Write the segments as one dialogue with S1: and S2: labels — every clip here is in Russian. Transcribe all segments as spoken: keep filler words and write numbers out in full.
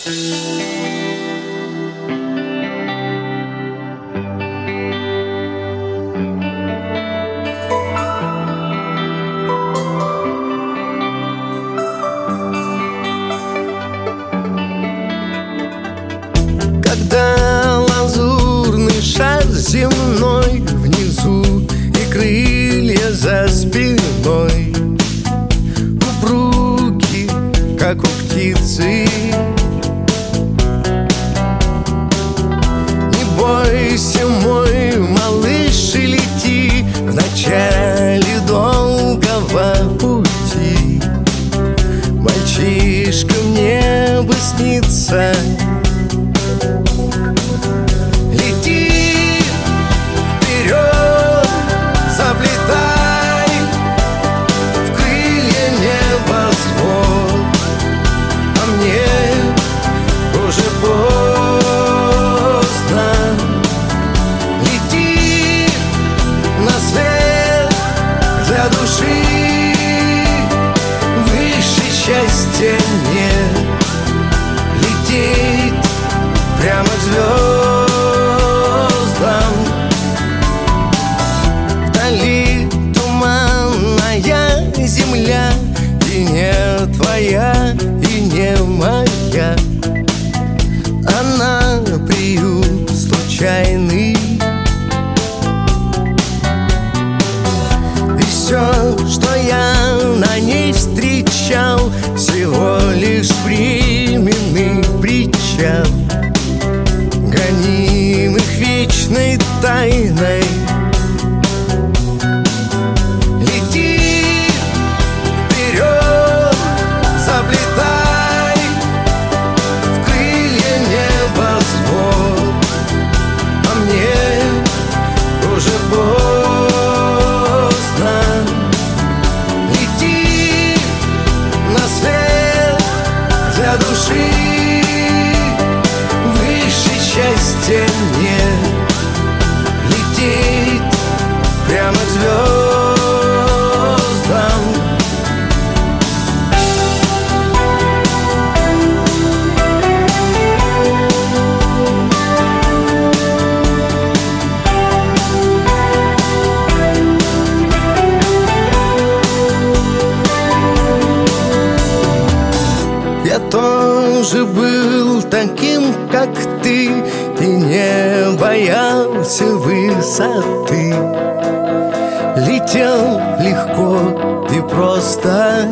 S1: Когда лазурный шар земной внизу и крылья за спиной упруги, как у птицы, не бойся, мой малыш, и лети в начале долгого пути. Мальчишка мне бы снится. Лети вперед, заплетай в крылья небосвод, а мне уже поздно. Лети на свет для души, выше счастья нет. Лететь прямо к звездам. Вдали туманная земля, и не твоя, и не моя. Она приют случайный, и все, что я на ней встречал, всего лишь временный причал, гонимых вечной тайной. Лети вперед, заплетай в крылья небосвод, а мне уже поздно. Лети на свет для души, счастья нет. Лететь прямо к звездам. Я тоже был таким, как ты, и не боялся высоты. Летел легко и просто.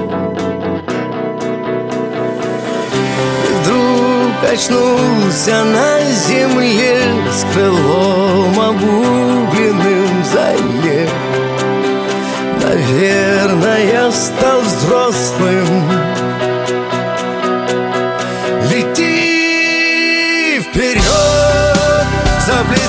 S1: И вдруг очнулся на земле с крылом обугленным в зале. Наверное, я стал взрослым. Лети вперед, заплетай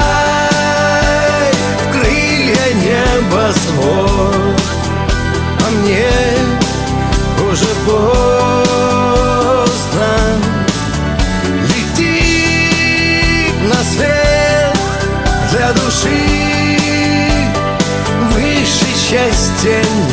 S1: в крылья небосвод, а мне уже поздно. Лети на свет для души, выше счастья